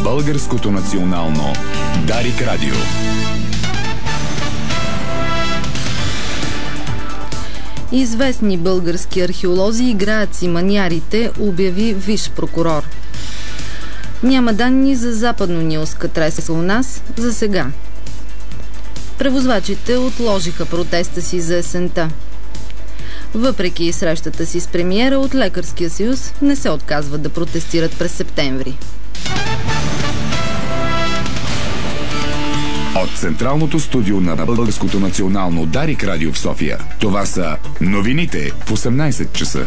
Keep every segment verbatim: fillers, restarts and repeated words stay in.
Българското национално Дарик Радио. Известни български археолози играят си маниарите, обяви висш прокурор. Няма данни за западно-нилска треса у нас за сега. Превозвачите отложиха протеста си за есента. Въпреки срещата си с премиера, от Лекарския съюз не се отказват да протестират през септември. От централното студио на Българското национално Дарик Радио в София, това са новините в осемнайсет часа.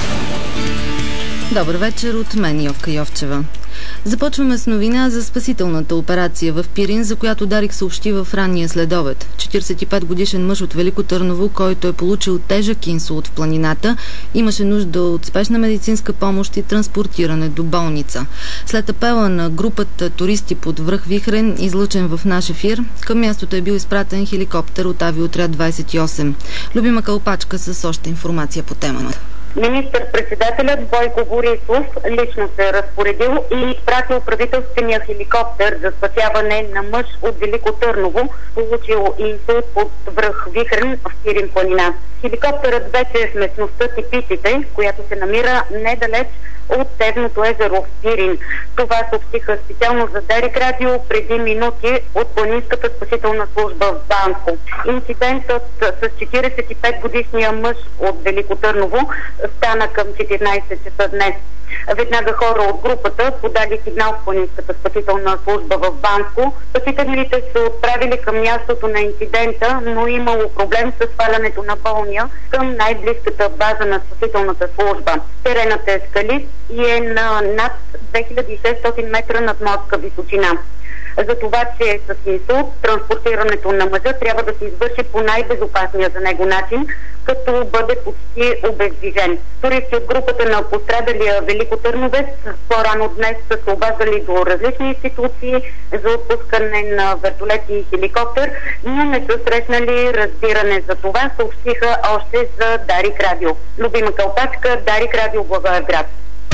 Добър вечер от мен, Йовка Йовчева. Започваме с новина за спасителната операция в Пирин, за която Дарик съобщи в ранния следобед. четирийсет и пет годишен мъж от Велико Търново, който е получил тежък инсулт в планината, имаше нужда от спешна медицинска помощ и транспортиране до болница. След апела на групата туристи под връх Вихрен, излъчен в наш ефир, към мястото е бил изпратен хеликоптер от авиоотряд двайсет и осем. Любима Кълпачка с още информация по темата. Министър-председателят Бойко Борисов лично се е разпоредил и изпратил правителствения хеликоптер за спасяване на мъж от Велико Търново, получил инсулт под връх Вихрен в Пирин планина. Хеликоптерът вече е в местността Типиците, която се намира недалеч от Тевното езеро в Пирин. Това съобщиха специално за Дарик Радио преди минути от планинската спасителна служба в Банско. Инцидентът с четирийсет и пет годишния мъж от Велико Търново стана към четиринайсет часа днес. Веднага хора от групата подали сигнал в планинската спасителна служба в Банско. Спасителите се отправили към мястото на инцидента, но имало проблем с свалянето на болния към най-близката база на спасителната служба. Теренът е скалист и е на над две хиляди и шестстотин метра над морска височина. За това, че е с инсулт, транспортирането на мъжа трябва да се извърши по най-безопасния за него начин, като бъде почти обездвижен. Туристи от групата на пострадалия Велико Търновец по-рано днес са се обаждали до различни институции за отпускане на вертолети и хеликоптер, но не са срещнали разбиране за това, съобщиха още за Дарик Радио. Любима Кълпачка, Дарик Радио, Благоевград.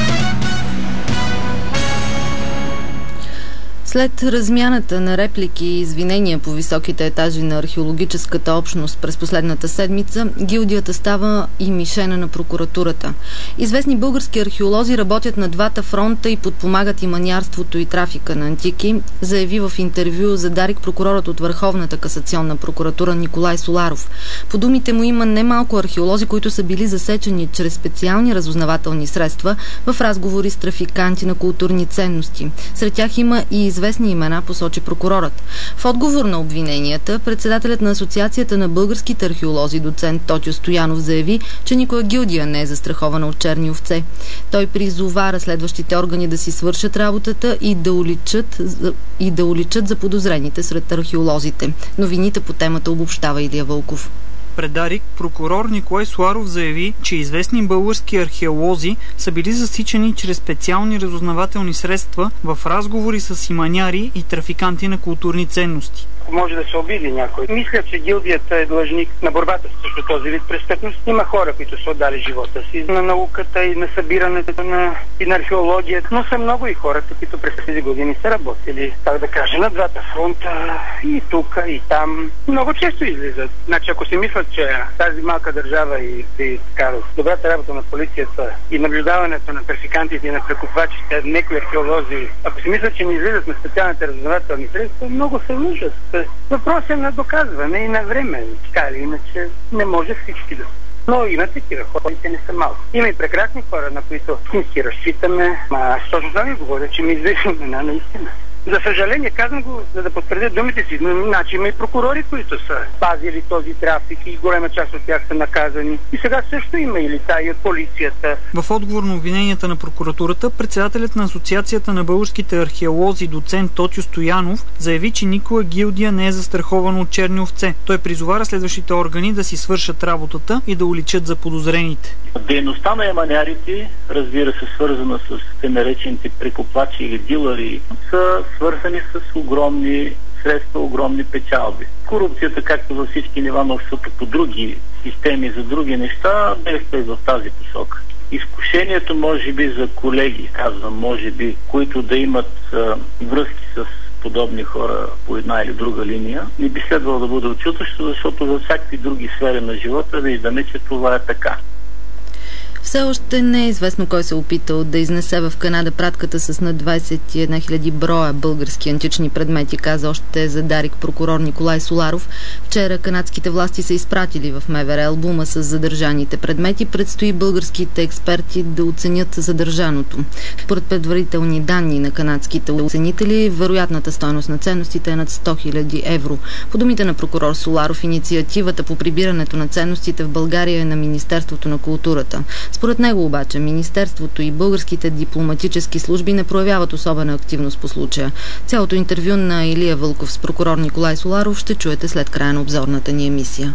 След размяната на реплики и извинения по високите етажи на археологическата общност през последната седмица, гилдията става и мишена на прокуратурата. Известни български археолози работят на двата фронта и подпомагат и маниарството и трафика на антики, заяви в интервю за Дарик прокурорът от Върховната касационна прокуратура Николай Соларов. По думите му има немалко археолози, които са били засечени чрез специални разузнавателни средства в разговори с трафиканти на културни ценности. Сред тях има и известни имена, посочи прокурорът. В отговор на обвиненията, председателят на Асоциацията на българските археолози, доцент Тотю Стоянов, заяви, че никоя гилдия не е застрахована от черни овце. Той призова разследващите органи да си свършат работата и да уличат, и да уличат заподозрените сред археолозите. Новините по темата обобщава Илия Вълков. Пред Дарик прокурор Николай Соларов заяви, че известни български археолози са били засичани чрез специални разузнавателни средства в разговори с иманяри и трафиканти на културни ценности. Може да се обиди някой. Мисля, че гилдията е длъжник на борбата срещу този вид престъпност. Има хора, които са отдали живота си на науката и на събирането на, и на археологията, но са много и хората, които през тези години са работили, так да кажа, на двата фронта, и тук, и там. Много често излизат. Значи, ако си мислят, че тази малка държава и, и така, добрата работа на полицията и наблюдаването на трафикантите и на прекупвачите, някои археолози, ако си мислят, че не излизат на специалните разузнавателни средства, много се лъжат. Въпрос е на доказване и на време. Така или иначе не може всички да са. Но има такива хора, те не са малко. Има и прекрасни хора, на които си разчитаме. А аз точно това ми говоря, че ми известни имена наистина. За съжаление, казвам го, за да потвърдя думите си, но значи има и прокурори, които са пазили този трафик и голема част от тях са наказани. И сега също има и лица и от полицията. В отговор на обвиненията на прокуратурата, председателят на Асоциацията на българските археолози, доцент Тотю Стоянов, заяви, че никоя гилдия не е застрахована от черни овце. Той призова разследващите органи да си свършат работата и да уличат заподозрените. Дейността на еманярите, разбира се, свързана с те наречените прекупвачи или дилъри, са свързани с огромни средства, огромни печалби. Корупцията, както във всички нива на обществото по други системи за други неща, действа и в тази посока. Изкушението може би за колеги, казвам, може би, които да имат а, връзки с подобни хора по една или друга линия, не би следвало да бъде очутващо, защото във всякакви други сфери на живота виждаме, че това е така. Все още не е известно кой се е опитал да изнесе в Канада пратката с над двадесет и една хиляди броя български антични предмети, каза още за Дарик прокурор Николай Соларов. Вчера канадските власти са изпратили в МВР албума с задържаните предмети. Предстои българските експерти да оценят задържаното. Според предварителни данни на канадските оценители, вероятната стойност на ценностите е над сто хиляди евро. По думите на прокурор Соларов, инициативата по прибирането на ценностите в България е на Министерството на културата. Според него обаче Министерството и българските дипломатически служби не проявяват особена активност по случая. Цялото интервю на Илия Вълков с прокурор Николай Соларов ще чуете след края на обзорната ни емисия.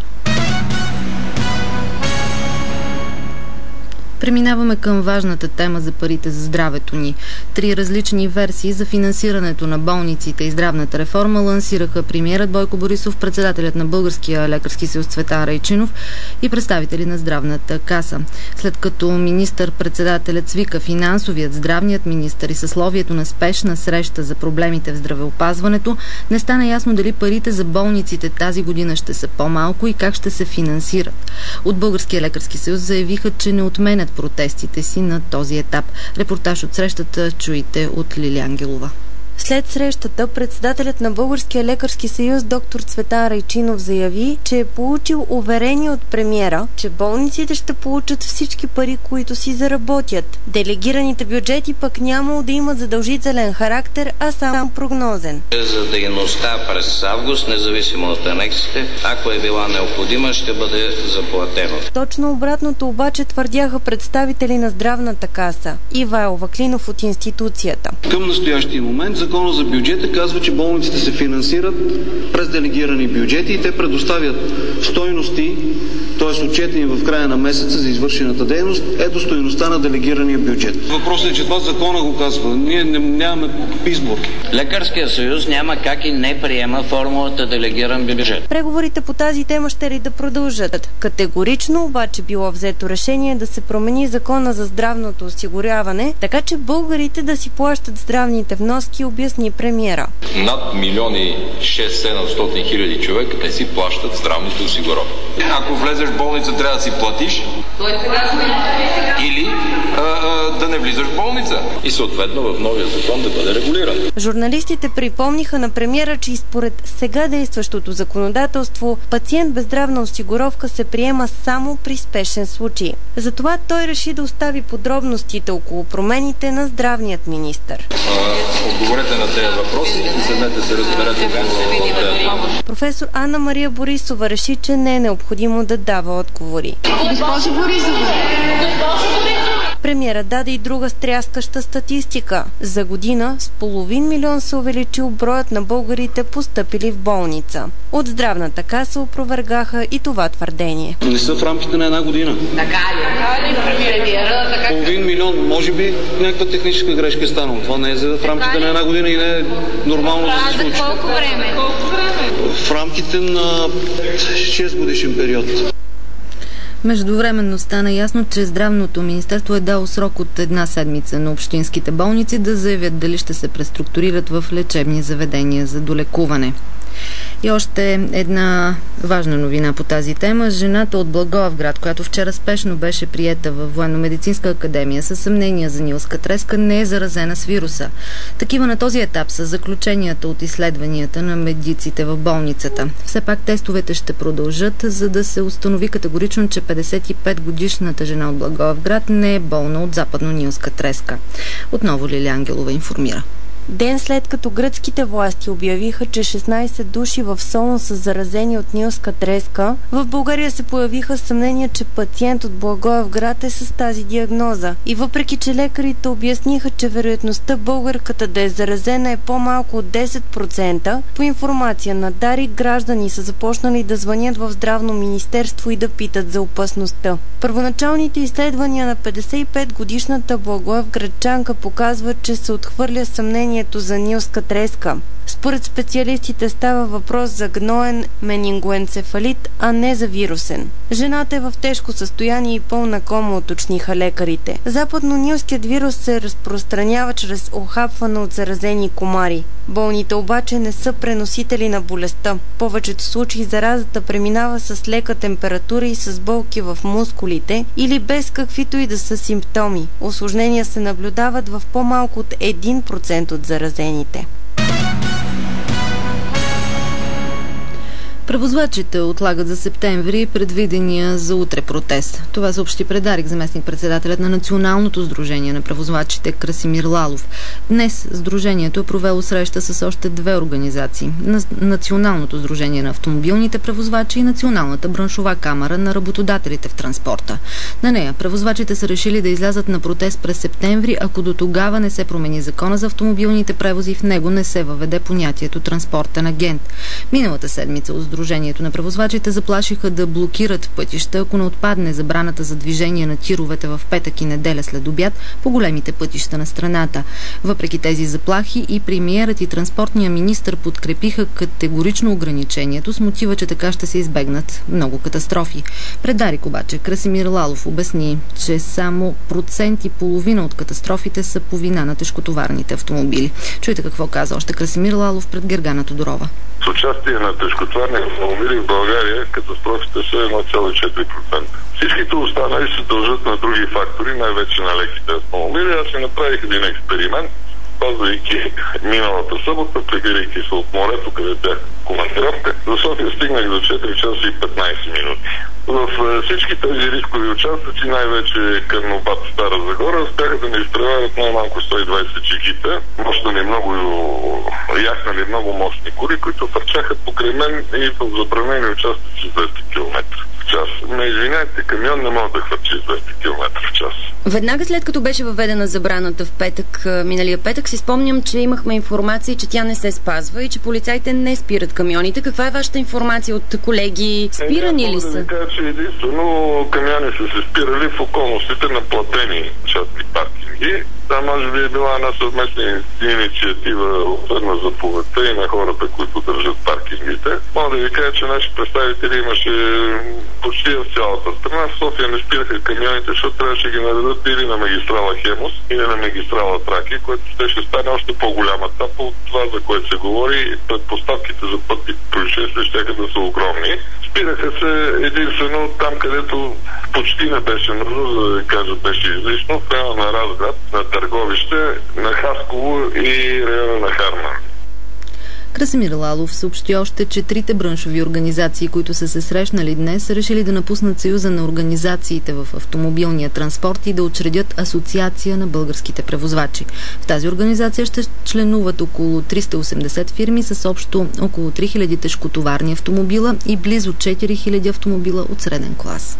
Преминаваме към важната тема за парите за здравето ни. Три различни версии за финансирането на болниците и здравната реформа лансираха премиерът Бойко Борисов, председателят на Българския лекарски съюз Цветан Райчинов и представители на здравната каса. След като министър-председателят свика финансовият, здравният министър и съсловието на спешна среща за проблемите в здравеопазването, не стана ясно дали парите за болниците тази година ще са по-малко и как ще се финансират. От Българския лекарски съюз заявиха, че не отменят протестите си на този етап. Репортаж от срещата чуйте от Лили Ангелова. След срещата, председателят на Българския лекарски съюз доктор Цветан Райчинов заяви, че е получил уверение от премиера, че болниците ще получат всички пари, които си заработят. Делегираните бюджети пък нямало да имат задължителен характер, а само прогнозен. За дейността през август, независимо от анексите, ако е била необходима, ще бъде заплатено. Точно обратното обаче твърдяха представители на здравната каса. Ивайло Ваклинов от институцията. Към настоящия момент Закона за бюджета казва, че болниците се финансират през делегирани бюджети и те предоставят стойности, т.е. отчетени в края на месеца за извършената дейност, е до стойността на делегирания бюджет. Въпросът е, че това закона го казва. Ние не, нямаме избор. Лекарския съюз няма как и не приема формулата делегиран бюджет. Преговорите по тази тема ще ли да продължат? Категорично обаче било взето решение да се промени закона за здравното осигуряване, така че българите да си плащат здравните вноски, обясни премиера. Над милиони шест-седемстотин хиляди човека не си плащат здравните осигуровки. Ако влезеш в болница, трябва да си платиш или а, а, да не влизаш в болница. И съответно в новия закон да бъде регулиран. Журналистите припомниха на премиера, че и според сега действащото законодателство пациент без здравна осигуровка се приема само при спешен случай. Затова той реши да остави подробностите около промените на здравният министър. Отговорете на тези въпроси и седнете се разберете какво. Професор Анна Мария Борисова реши, че не е необходимо да дава отговори. Госпожо Борисова! Премиерът даде и друга стряскаща статистика. За година с половин милион се увеличил броят на българите, постъпили в болница. От здравната каса опровергаха и това твърдение. Не са в рамките на една година. Така ли? Премиера, така... Половин милион, може би някаква техническа грешка е станала. Това не е за в рамките на една година и не е нормално да се случи. За колко време? В рамките на шест годишен период. Междувременно стана ясно, че Здравното министерство е дало срок от една седмица на общинските болници да заявят дали ще се преструктурират в лечебни заведения за долекуване. И още една важна новина по тази тема. Жената от Благоевград, която вчера спешно беше приета във Военно-медицинска академия със съмнения за нилска треска, не е заразена с вируса. Такива на този етап са заключенията от изследванията на медиците в болницата. Все пак тестовете ще продължат, за да се установи категорично, че петдесет и пет годишната жена от Благоевград не е болна от западно-нилска треска. Отново Лили Ангелова информира. Ден след като гръцките власти обявиха, че шестнайсет души в Солун са заразени от нилска треска, в България се появиха съмнения, че пациент от Благоевград е с тази диагноза. И въпреки, че лекарите обясниха, че вероятността българката да е заразена е по-малко от десет процента, по информация на Дарик, граждани са започнали да звънят в Здравно министерство и да питат за опасността. Първоначалните изследвания на петдесет и пет годишната благоевградчанка показват, че се отхвърля съмнението за нилска треска. Според специалистите става въпрос за гноен менингоенцефалит, а не за вирусен. Жената е в тежко състояние и пълна кома, уточниха лекарите. Западно-нилският вирус се разпространява чрез охапване от заразени комари. Болните обаче не са преносители на болестта. В повечето случаи заразата преминава с лека температура и с болки в мускулите или без каквито и да са симптоми. Усложнения се наблюдават в по-малко от един процент от заразените. Превозвачите отлагат за септември предвидения за утре протест. Това съобщи пред Дарик заместник-председателят на Националното сдружение на превозвачите Красимир Лалов. Днес сдружението е провело среща с още две организации. Националното сдружение на автомобилните превозвачи и Националната браншова камара на работодателите в транспорта. На нея превозвачите са решили да излязат на протест през септември, ако до тогава не се промени закона за автомобилните превози и в него не се въведе понятието транспортен агент. Миналата седмица от Сдружението на превозвачите заплашиха да блокират пътища, ако не отпадне забраната за движение на тировете в петък и неделя след обяд по големите пътища на страната. Въпреки тези заплахи и премиерът и транспортния министър подкрепиха категорично ограничението с мотива, че така ще се избегнат много катастрофи. Пред Дарик обаче Красимир Лалов обясни, че само процент и половина от катастрофите са по вина на тежкотоварните автомобили. Чуйте какво каза още Красимир Лалов пред Гергана Тодорова. С участие на тежкотварни автомобили в България катастрофите са едно цяло и четири процента. Всичките останали се дължат на други фактори, най-вече на леките автомобили. Аз си направих един експеримент, пазвайки миналата събота, прибирайки се от морето, къде бях командировка. До София стигнах за четири часа и петнайсет минути. В всички тези рискови участъци, най-вече Карнобат, Стара Загора, успяха да ме изпреварят най-малко сто и двайсет джигита, мощнали много, яхнали много мощни коли, които фърчаха покрай мен и в забранени участъци с двеста километра в час. Не извиняйте, камион не може да хвърчи двеста километра в час. Веднага след като беше въведена забраната в петък, миналия петък, си спомням, че имахме информация, че тя не се спазва и че полицаите не спират камионите. Каква е вашата информация от колеги? Спирани ли са? Да ви кажа, че единствено камиони са се спирали в околностите на платени частни паркинги. Та може би е била една съвместна инициатива от на заповедта и на хората, които държат паркингите. Мога да ви кажа, че наши представители имаше почти в цялата страна. В София не спираха камионите, защото трябваше ги наредат или на магистрала Хемус, или на магистрала Тракия, което ще, ще стане още по-голяма тапа от това, за което се говори. Предпоставките за пътни происшествия ще да са огромни. Спираха се единствено там, където почти не беше нужно, за да кажа, беше излишно, в района на Разград, на Търговище, на Хасково и района на Харман. Красимир Лалов съобщи още, че трите браншови организации, които са се срещнали днес, са решили да напуснат Съюза на организациите в автомобилния транспорт и да учредят Асоциация на българските превозвачи. В тази организация ще членуват около триста и осемдесет фирми с общо около три хиляди тежкотоварни автомобила и близо четири хиляди автомобила от среден клас.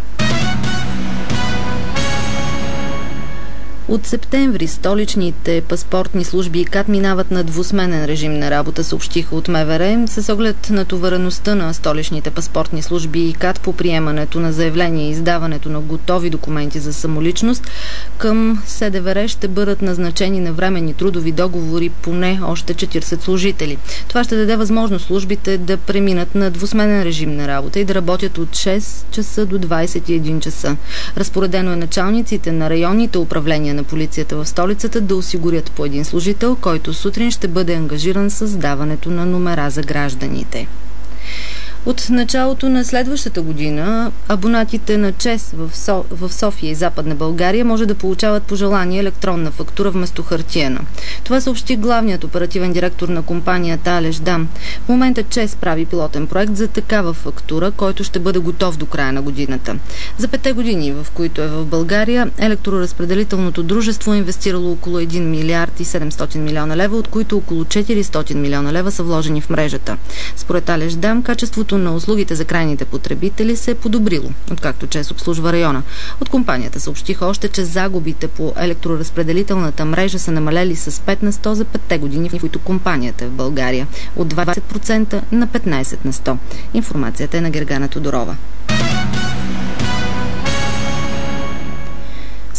От септември столичните паспортни служби и КАТ минават на двусменен режим на работа, съобщиха от МВР. С оглед на товареността на столичните паспортни служби и КАТ по приемането на заявления и издаването на готови документи за самоличност, към СДВР ще бъдат назначени на временни трудови договори поне още четирийсет служители. Това ще даде възможност службите да преминат на двусменен режим на работа и да работят от шест часа до двайсет и един часа. Разпоредено е началниците на районните управления на полицията в столицата да осигурят по един служител, който сутрин ще бъде ангажиран с даването на номера за гражданите. От началото на следващата година абонатите на ЧЕЗ в, Со... в София и Западна България може да получават по желание електронна фактура вместо хартиена. Това съобщи главният оперативен директор на компанията Алеш Дам. В момента ЧЕЗ прави пилотен проект за такава фактура, който ще бъде готов до края на годината. За петте години, в които е в България, електроразпределителното дружество е инвестирало около един милиард и седемстотин милиона лева, от които около четиристотин милиона лева са вложени в мрежата. Според Алеш Дам, качеството на услугите за крайните потребители се е подобрило, откакто ЧЕЗ обслужва района. От компанията съобщиха още, че загубите по електроразпределителната мрежа са намалели с пет на сто за петте години, в които компанията е в България. От двайсет процента на петнайсет на сто. Информацията е на Гергана Тодорова.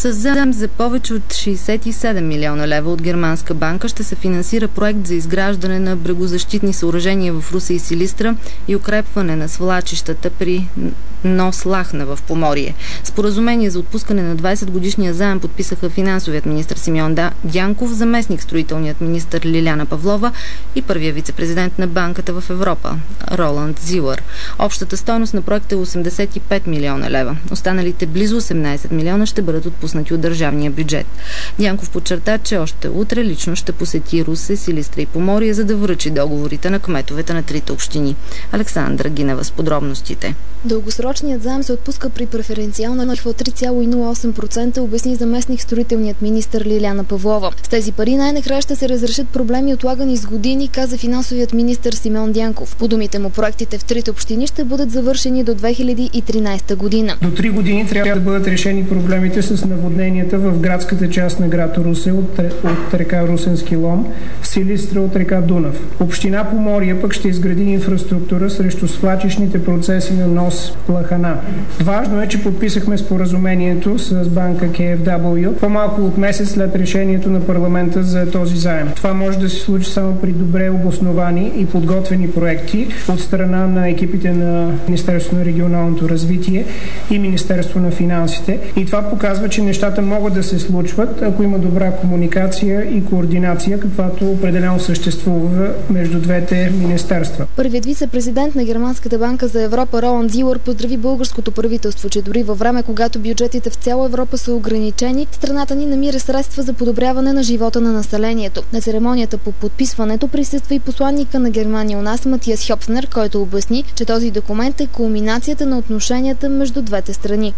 С заем за повече от шейсет и седем милиона лева от германска банка ще се финансира проект за изграждане на брегозащитни съоръжения в Русе и Силистра и укрепване на свлачищата при Нос Лахна в Поморие. Споразумение за отпускане на двайсет годишния заем подписаха финансовият министър Симеон Дянков, заместник строителният министър Лиляна Павлова и първия вице-президент на банката в Европа Роланд Зилър. Общата стойност на проекта е осемдесет и пет милиона лева. Останалите близо осемнайсет милиона ще бъдат отпуснати от държавния бюджет. Дянков подчерта, че още утре лично ще посети Русе, Силистра и Поморие, за да връчи договорите на кметовете на трите общини. Александра Гинева с подробностите. Дългосрочният заем се отпуска при преференциална лихва от три цяло и нула и осем процента, обясни заместник строителният министър Лиляна Павлова. С тези пари най-накрая ще се разрешат проблеми, отлагани с години, каза финансовият министър Симеон Дянков. По думите му, проектите в трите общини ще бъдат завършени до две хиляди и тринайсета година. До три години трябва да бъдат решени проблемите с наводненията в градската част на град Русе от, от река Русенски лом, в Силистра от река Дунав. Община Поморие пък ще изгради инфраструктура срещу свлачищните процеси на Нос Лахана. Важно е, че подписахме споразумението с банка Кей Еф Дабъл Ю по-малко от месец след решението на парламента за този заем. Това може да се случи само при добре обосновани и подготвени проекти от страна на екипите на Министерството на регионалното развитие и Министерство на финансите. И това показва, че нещата могат да се случват, ако има добра комуникация и координация, каквато определено съществува между двете министерства. Първият вице-президент на Германската банка за Европа Роланд Зилър поздрави българското правителство, че дори във време, когато бюджетите в цяла Европа са ограничени, страната ни намира средства за подобряване на живота на населението. На церемонията по подписването присъства и посланника на Германия у нас Матиас Хьопфнер, който обясни, че този документ е кулминацията на отношенията между двете страни.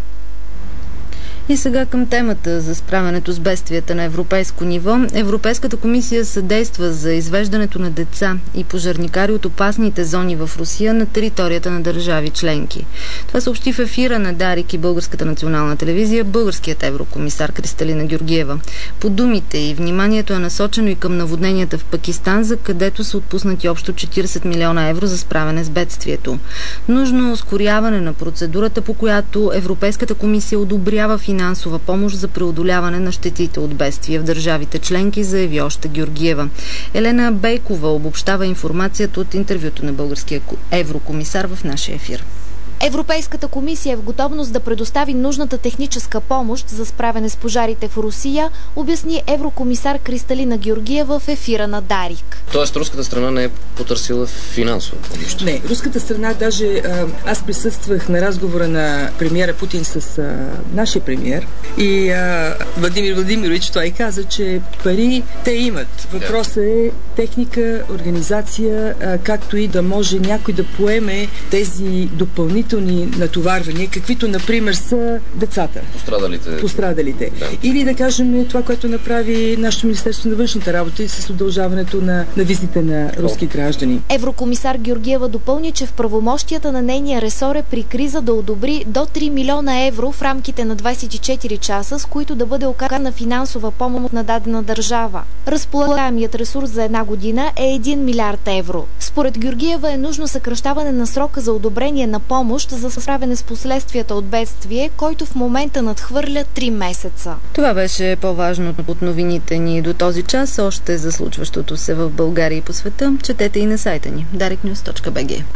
И сега към темата за справянето с бедствията на европейско ниво. Европейската комисия съдейства за извеждането на деца и пожарникари от опасните зони в Русия на територията на държави членки. Това съобщи в ефира на Дарик и Българската национална телевизия българският еврокомисар Кристалина Георгиева. По думите и вниманието е насочено и към наводненията в Пакистан, за където са отпуснати общо четирийсет милиона евро за справяне с бедствието. Нужно ускоряване на процедурата, по която Европейската комисия одобрява финансова помощ за преодоляване на щетите от бедствия в държавите членки, заяви още Георгиева. Елена Бейкова обобщава информацията от интервюто на българския еврокомисар в нашия ефир. Европейската комисия е в готовност да предостави нужната техническа помощ за справяне с пожарите в Русия, обясни еврокомисар Кристалина Георгиева в ефира на Дарик. Тоест, руската страна не е потърсила финансова помощ? Не, руската страна, даже аз присъствах на разговора на премиера Путин с а, нашия премиер и а, Владимир Владимирович той каза, че пари те имат. Въпросът е техника, организация, а, както и да може някой да поеме тези допълнителни натоварвания, каквито, например, са децата. Пострадалите. Пострадалите. Да. Или да кажем това, което направи нашето Министерство на външните работи с удължаването на, на визите на руски граждани. Еврокомисар Георгиева допълни, че в правомощията на нейния ресор е при криза да одобри до три милиона евро в рамките на двайсет и четири часа, с които да бъде оказана финансова помощ на дадена държава. Разполагаемият ресурс за една година е един милиард евро. Според Георгиева е нужно съкращаване на срока за одобрение на помощ за справяне с последствията от бедствие, който в момента надхвърля три месеца. Това беше по-важното от новините ни до този час. Още за случващото се в България и по света четете и на сайта ни дарик нюз точка би джи.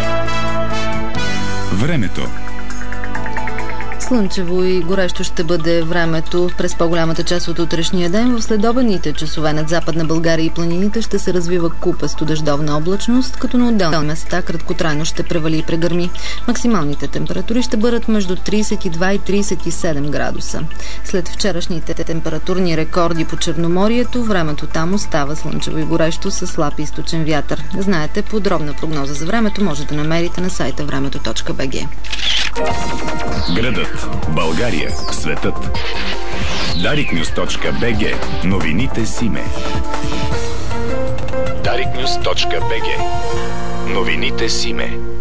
Времето. Слънчево и горещо ще бъде времето през по-голямата част от утрешния ден. В следобедните часове над Западна България и планините ще се развива купесто дъждовна облачност, като на отделни места краткотрайно ще превали и прегърми. Максималните температури ще бъдат между трийсет и два и трийсет и седем градуса. След вчерашните температурни рекорди по Черноморието, времето там остава слънчево и горещо с слаб източен вятър. Знаете, подробна прогноза за времето може да намерите на сайта времето точка би джи. Градът, България, светът. дарик нюз точка би джи. Новините Симе. дарик нюз точка би джи. Новините Симе.